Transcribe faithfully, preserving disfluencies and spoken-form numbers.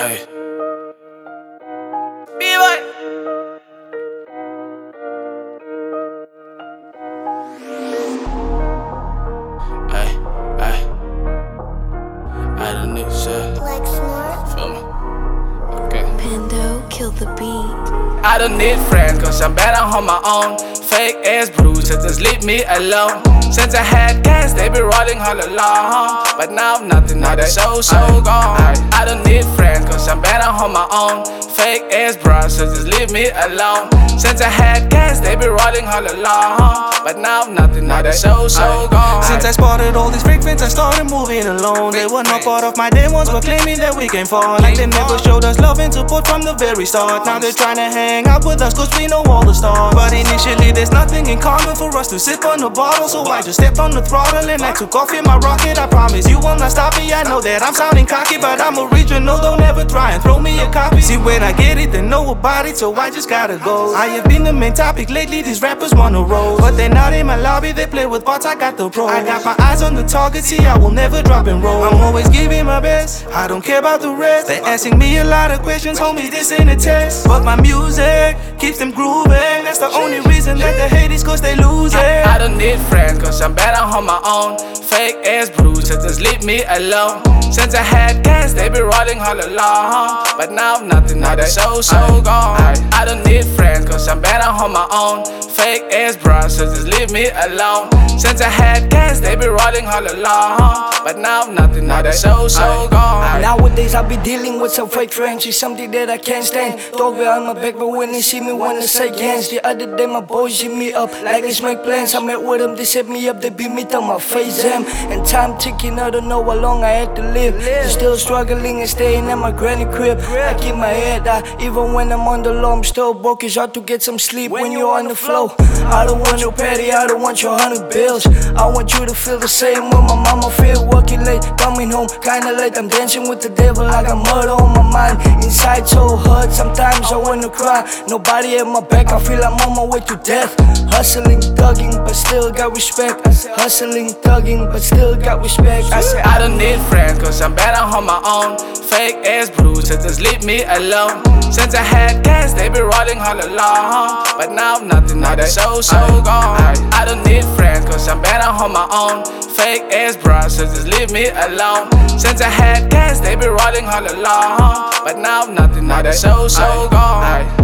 Ay. B-boy. Ay, ay. I done need shit. Like Smart. Feel me? Okay. Pando, kill the beat. I don't need friends, cause I'm better on my own. Fake ass bruises just leave me alone. Since I had gas, they be rolling all along. But now nothing, now they so, so gone. I don't need friends, cause I'm better on my own. Fake ass bros, so just leave me alone. Since I had gas, they be rolling all along. But now nothing, now they so, so gone. Since I spotted all these fake friends, I started moving alone. They were not part of my day ones, but claiming that we came far. Like they never showed us love and support from the very start. Now they're trying to hang out with us cause we know all the stars. But initially there's nothing in common for us to sip on the bottle. So I just stepped on the throttle and I took off in my rocket. I promise you will not stop me. I know that I'm sounding cocky, but I'm original. Don't ever try and throw me a copy. See, when I get it, they know about it, so I just gotta go. I have been the main topic lately, these rappers wanna roll. But they're not in my lobby, they play with bots, I got the pros. I got my eyes on the target, see, I will never drop and roll. I'm always giving my best, I don't care about the rest. They're asking me a lot of questions, homie, this ain't a test. But my music keeps them grooving. That's the only reason that they hate is cause they lose it. I, I don't need friends, cause I'm better on my own. Fake ass bruises just leave me alone. Since I had gas, they be rolling all along. But now nothing, now they so, so gone. I, I don't need friends, cause I'm better on my own. Fake ass bros, so just leave me alone. Since I had gas, they be rolling all along. But now nothing, now they so, so gone. Nowadays I be dealing with some fake friends. It's something that I can't stand. Don't be on my back, but when they see me wanna say hands. The other day my boys hit me up like they make plans. I met with them, they set me up, they beat me till my face jam. And time ticking, I don't know how long I had to live. Still struggling and staying at my granny crib. I keep my head out, even when I'm on the low. I'm still broke, it's hard to get some sleep when you're on the flow. I don't want your petty, I don't want your hundred bills. I want you to feel the same when my mama feel. Working late, coming home kinda late. I'm dancing with the devil, I got murder on my mind. Inside so hurt, sometimes I wanna cry. Nobody at my back, I feel I'm on my way to death. Hustling, thugging, but still got respect. I said hustling, thugging, but still got respect. I said I don't need friends, cause I'm better on my own. Fake ass bruises just leave me alone. Since I had gas, they be rolling all along. But now nothing, now they so, so gone. I, I don't need friends, cause I'm better on my own. Fake ass bros, so just leave me alone. Since I had gas, they be rolling all along. But now nothing, now they so, so gone.